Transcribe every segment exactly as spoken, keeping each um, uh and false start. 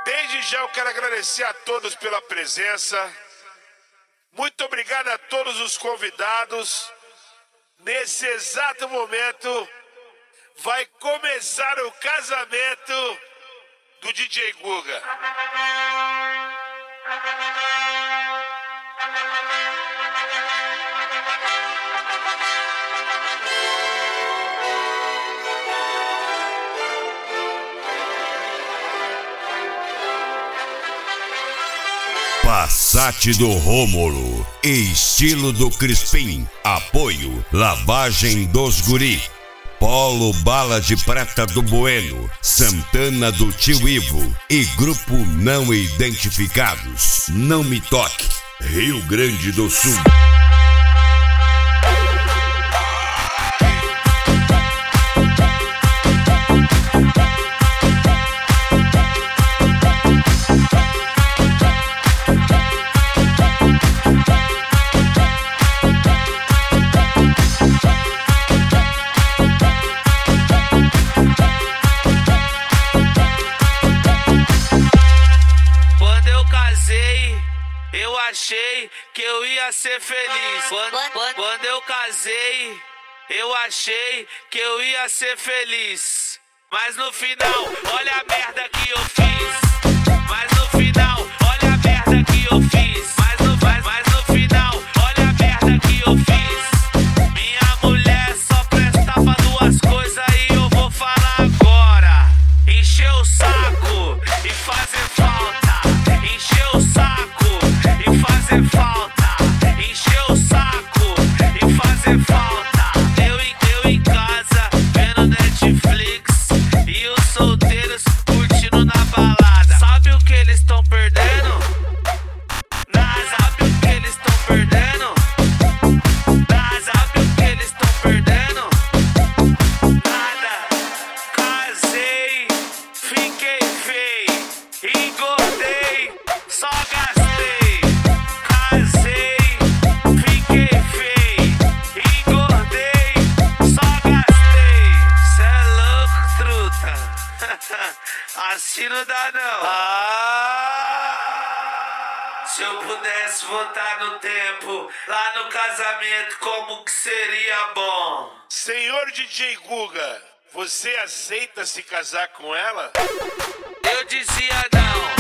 Desde já eu quero agradecer a todos pela presença. Muito obrigado a todos os convidados. Nesse exato momento vai começar o casamento do D J Guga. Passat do Rômulo, estilo do Crispim, apoio, lavagem dos guri. Polo Bala de Prata do Bueno, Santana do Tio Ivo e Grupo Não Identificados. Não Me Toque, Rio Grande do Sul. Eu achei que eu ia ser feliz. Quando, quando, quando eu casei, eu achei que eu ia ser feliz. Mas no final, olha a merda que eu fiz. Mas no final, olha a merda que eu fiz. Mas no, mas, mas no final, olha a merda que eu fiz. Minha mulher só prestava duas coisas e eu vou falar agora. Encher o saco e fazer falta. Encher o saco e fazer falta, encher o saco e fazer falta. Eu, eu em casa, vendo Netflix e os solteiros curtindo na balada. Sabe o que eles estão perdendo? Nada. Sabe o que eles estão perdendo? Nada. Sabe o que eles estão perdendo? Nada. Casei, fiquei feio, engordei, só gastei. Assim não dá não. Ah, se eu pudesse voltar no tempo, lá no casamento, como que seria bom? Senhor D J Guga, você aceita se casar com ela? Eu dizia não.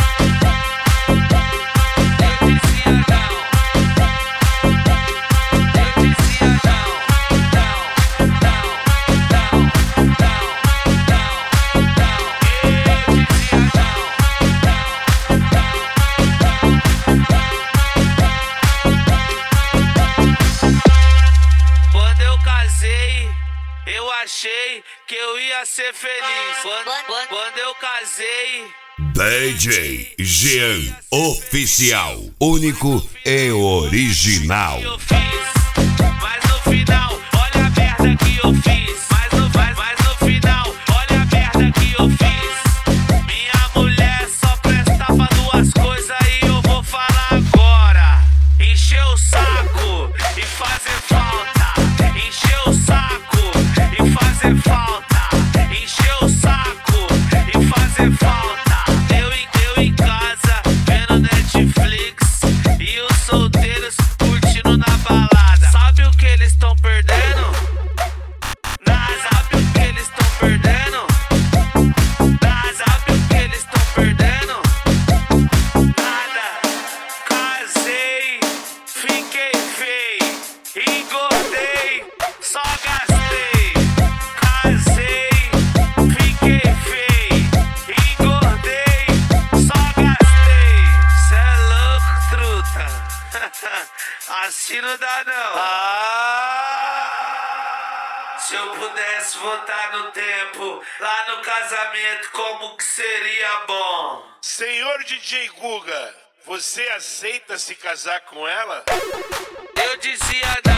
Eu achei que eu ia ser feliz. Quando, quando, quando eu casei. D J Jean Oficial, único e original. Eu fiz, mas no final, olha a merda que eu fiz. Mas no, mas, mas no final, olha a merda que eu fiz. Minha mulher só prestava duas coisas e eu vou falar agora. Encher o saco e fazer falta. Encher o saco e fazer falta, encher o saco e fazer falta. Eu, eu em casa, vendo Netflix e os solteiros curtindo na balada. Sabe o que eles estão perdendo? Nada. Sabe o que eles estão perdendo? Nada. Sabe o que eles estão perdendo? Nada. Casei, fiquei feio, engordei, só gastei. Assim não dá não. Ah, se eu pudesse voltar no tempo, lá no casamento, como que seria bom? Senhor D J Guga, você aceita se casar com ela? Eu dizia não.